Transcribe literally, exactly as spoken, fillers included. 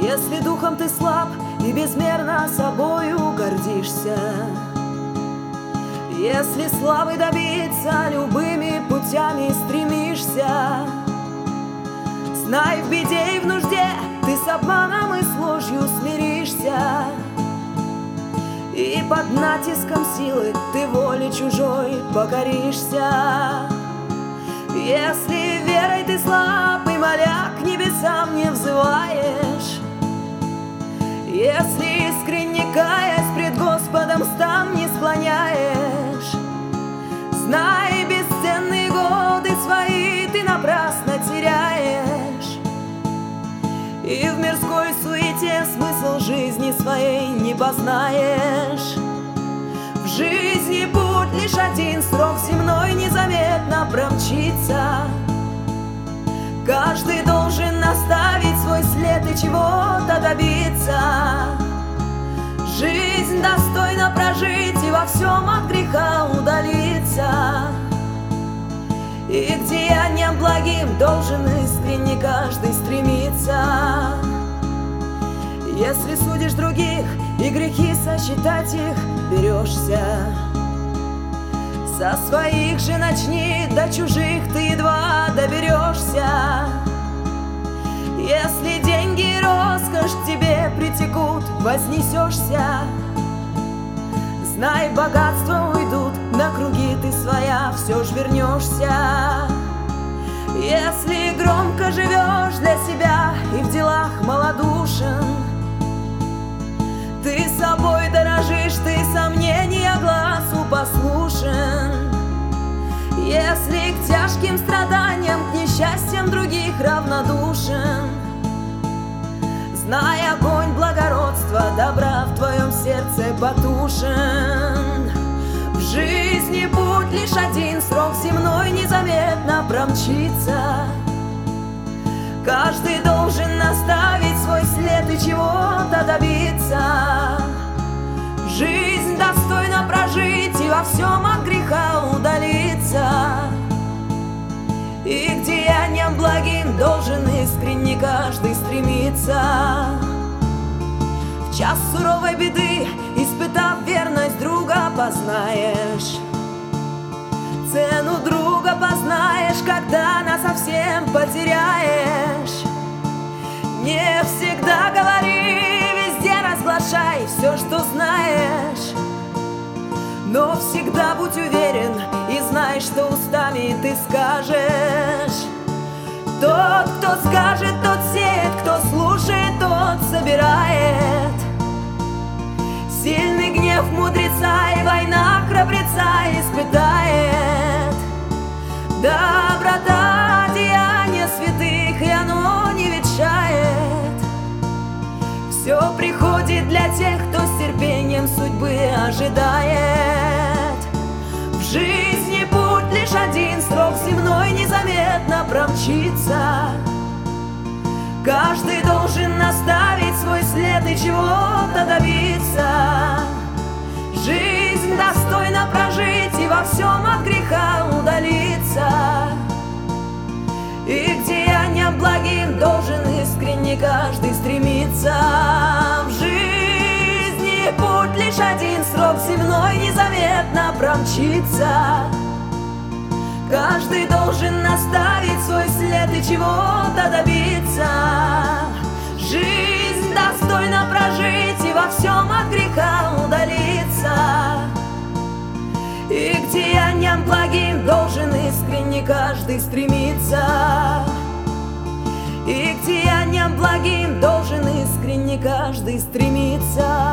Если духом ты слаб и безмерно собою гордишься, если славы добиться любыми путями стремишься, знай, в беде и в нужде ты с обманом и с ложью смиришься, и под натиском силы ты воле чужой покоришься. Если верой ты слаб и моля к небесам не взываешь, если искренне каясь пред Господом стан не склоняешь, знай, бесценные годы свои ты напрасно теряешь, и в мирской суете смысл жизни своей не познаешь. В жизни путь лишь один, срок земной незаметно промчится. Каждый должен наставить свой след и чего-то добиться. Жизнь достойно прожить и во всем от греха удалиться. И к деяниям благим должен искренне каждый стремиться. Если судишь других и грехи сосчитать их берешься, со своих же начни, до чужих ты едва доберешься. Если деньги и роскошь к тебе притекут, вознесешься, знай, богатства уйдут, на круги ты своя все ж вернешься. Если громко живешь для себя и в делах малодушен, ты собой дорожишь, ты сомнения глазу послушен. Если к тяжким страданиям, к несчастьям других равнодушен, знай, огонь благородства, добра в твоем сердце потушен. В жизни путь лишь один, срок земной незаметно промчится. Каждый должен наставить свой след и чего-то добиться. Жизнь достойно прожить и во всем от греха удалиться. И к деяниям благим должен искренне каждый стремиться. В час суровой беды, испытав верность друга, познаешь цену друга, познаешь, когда насовсем потеряешь. Не всегда говори, везде разглашай все, что знаешь, но всегда будь уверен и знай, что устами ты скажешь. Тот, кто скажет, тот сеет, кто слушает, тот собирает. Сильный гнев мудреца и война храбреца испытает. Доброта — деяние святых, и оно не ветшает. Все приходит для тех, кто с терпением судьбы ожидает. В жизни путь лишь один, срок земной незаметно промчится. Каждый должен наставить свой след и чего-то добиться. Жизнь достойно прожить и во всем от греха удалиться. И к деяниям благим должен искренне каждый стремиться. В жизни путь лишь один, срок земной незаметно промчится. Каждый должен наставить свой след и чего-то добиться. Жизнь достойно прожить и во всем от греха удалиться. И к деяниям благим должен искренне каждый стремиться. И к деяниям благим должен искренне каждый стремиться.